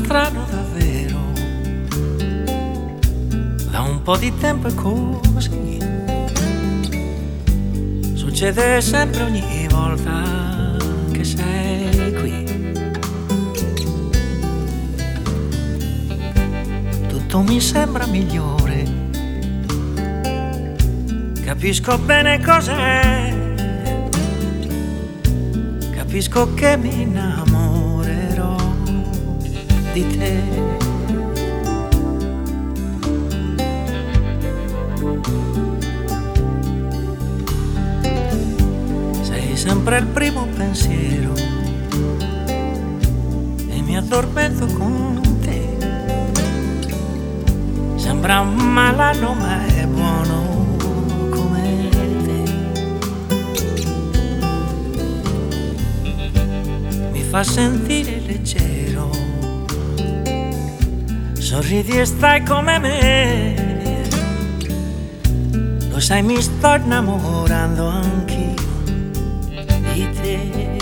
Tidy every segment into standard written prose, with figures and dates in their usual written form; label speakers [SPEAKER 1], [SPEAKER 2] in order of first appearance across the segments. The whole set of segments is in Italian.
[SPEAKER 1] strano davvero, da un po' di tempo è così. Succede sempre ogni volta che sei qui. Tutto mi sembra migliore, capisco bene cos'è, capisco che mi innamorerò di te. Sei sempre il primo pensiero e mi addormento con te. Sembra un malanno ma è buono come te. Mi fa sentire leggero, sorridi e stai come me. Lo sai, mi sto innamorando anch'io di te.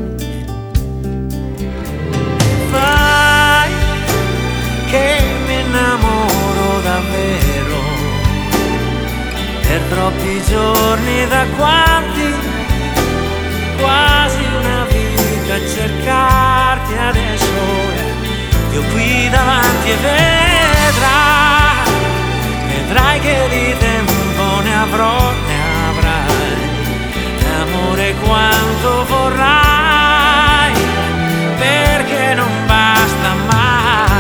[SPEAKER 1] Fai che mi innamoro davvero, per troppi giorni, da quanti, quasi una vita a cercarti. Adesso io qui davanti e vedrai che di tempo ne avrò, ne avrai, l'amore quanto vorrai, perché non basta mai.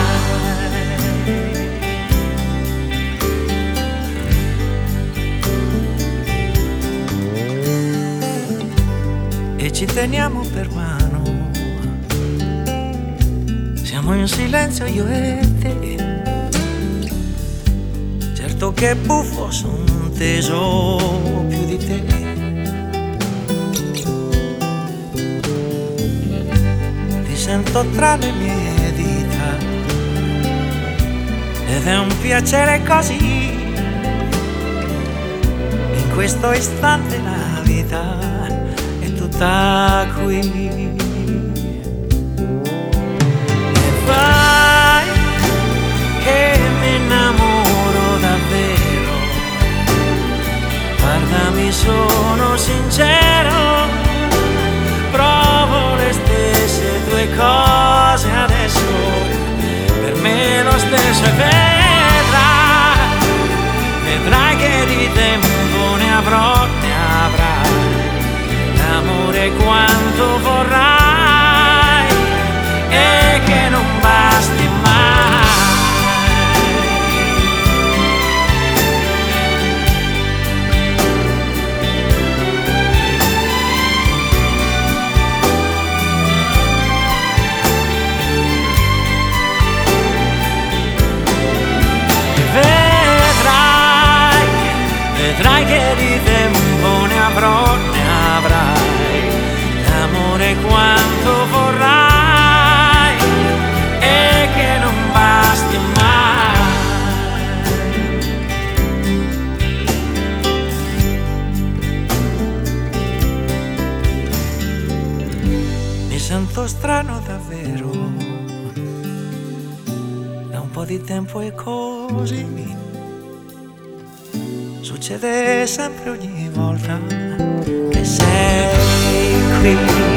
[SPEAKER 1] E ci teniamo per mano, siamo in silenzio io e te. Certo che è buffo, son teso più di te. Ti sento tra le mie dita ed è un piacere così. In questo istante la vita è tutta qui. Fai che mi innamoro davvero, guardami, sono sincero, provo le stesse due cose adesso, per me lo stesso, e vedrai che di tempo ne avrò, ne avrai, l'amore quanto vorrai, e che non basti mai. Vedrai che di tempo ne avrò, ne avrai, l'amore quanto vorrai, e che non basti mai. Mi sento strano davvero, da un po' di tempo è così. Succede sempre ogni volta che sei qui.